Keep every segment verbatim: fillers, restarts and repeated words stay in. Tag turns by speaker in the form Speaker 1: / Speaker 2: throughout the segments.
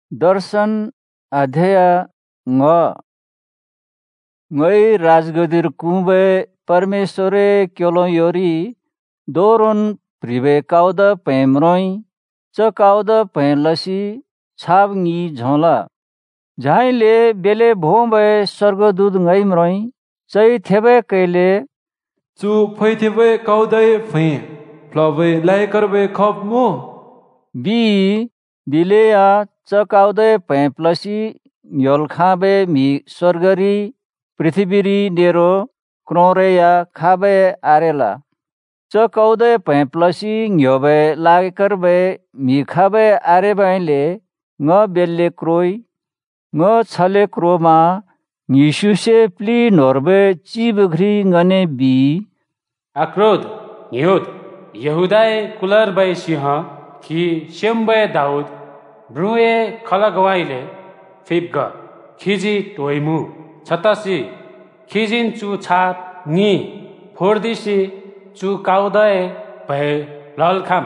Speaker 1: दर्शन अध्याय ng ngai rajgadir kumbe परमेश्वरे क्योलो योरी दोरोन प्रिवे काउदा पेमरोई च काउदा पेलसी छाब ngi झोला झाइले बेले भोंबे स्वर्गदूत ngai मरोई चै थेबे कैले
Speaker 2: चु फैथेबे काउदै फै फ्लबे लाई करबे खप मु
Speaker 1: बी दिलेया च काउदै पेप्लसी योलखाबे मी स्वर्गरी पृथ्वीरी नेरो क्रोरेया खाबे आरेला च काउदै पेप्लसी न्योबे लागे करबे मी खाबे आरेबाइले ng बेल्ले क्रोई ng छले क्रोमा निशुसे प्ली नोर्बे चिबघ्री ngने बी
Speaker 3: आक्रोध न्युद यहुदाय कुलर बै सिंह कि शेम्बे दाउद ब्रुए खलगवाइले फिबग खिजी टोइमु छतसी खिजिन चु छाप नि फोर्दिसी चु काउदय भए ललखाम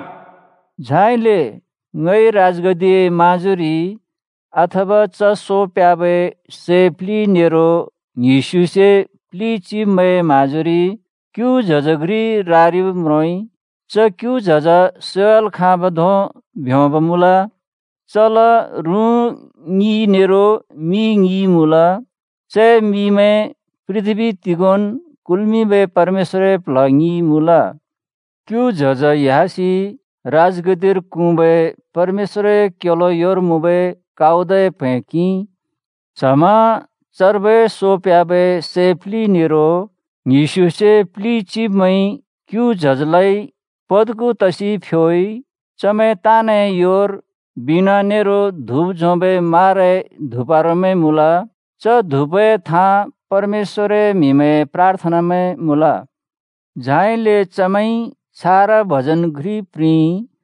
Speaker 1: झाइले ngै राजगदी माजुरी अथवा च सो प्याबे से प्ली नेरो निशुसे प्ली चिमे माजुरी क्यू झजग्री रारिब म्रोई च क्यू झज सेल खाबधो भ्योबमुला चल रु नी नेरो मी नी मुला चे मी में पृथ्वी तिगोन कुलमी बे परमेश्वर प्लंगी मुला क्यू झज यासी राजगदिर कुंबे परमेश्वर क्योलो योर मुबे काउदे फेंकी चमा चरबे सोप्याबे सेफली नेरो निशुसे प्ली चिमई क्यू झजलाई पदकु तसी फ्योई चमे ताने योर बिना नेरो धूप झोंबे मारे धुपारो में मुला च धुपे था परमेश्वरे मिमे प्रार्थना में मुला झाइले चमई छारा भजन घ्री प्री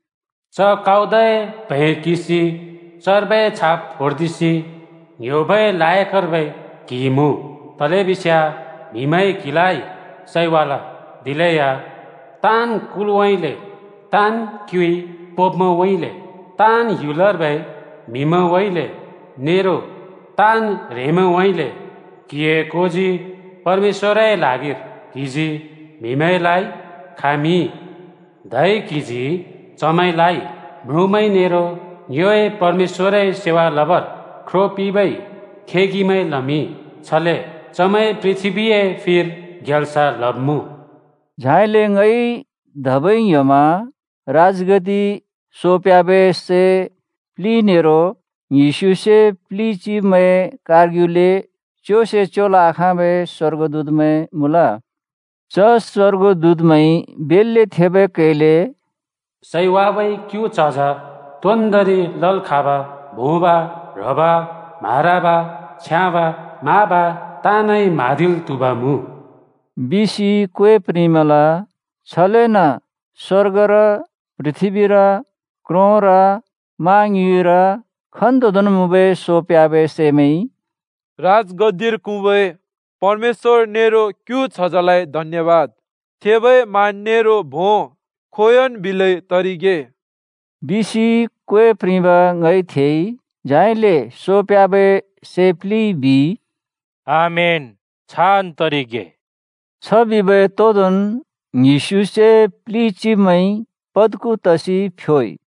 Speaker 3: च काउदय भए किसी चरबे छाप फोर्दिसी योबे लाय करबे किमु तले बिस्या मिमै किलाई सैवाला दिलेया तान कुलवैले तान क्युई पोपम वैले तान युलर भए मिम वैले नेरो तान रेम वैले किए कोजी परमेश्वरै लागिर किजी मिमैलाई खामी धै किजी चमैलाई भ्रुमै नेरो योए परमेश्वरै सेवा लबर ख्रो पिबै खेगिमै लमी छले चमै पृथ्वीए फिर ग्याल्सा लब्मु
Speaker 1: झाइले ngै धबै यमा राजगदी सोप्याबे से प्ली नेरो यीशुसे प्ली ची में कारग्युले चोसे चोला आखाबे स्वर्गदूत में मुला च स्वर्गदूत में बेल्ले थेबे कैले
Speaker 3: सैवाबै क्यू चाजा त्वन्दरी लल खाबा भोबा रबा माराबा छ्याबा माबा तानै मादिल तुबामु
Speaker 1: बिसी क्वे प्रिमला छलेन स्वर्ग र पृथ्वी र क्रो र माङ्यु र खन्दोदन मुबे सोप्याबे सेमै
Speaker 2: राजगद्दिर कुबे परमेश्वर नेरो क्यू छजलाई धन्यवाद थेबे मान नेरो भो खोयन बिलै तरिगे
Speaker 1: बिसी क्वे प्रिम ngै थेई झाइले सोप्याबे सेप्ली बी
Speaker 4: आमेन छान तरिगे
Speaker 1: छ बिबे तोदन निशुसे प्ली चिमै पदकु तसी फ्योई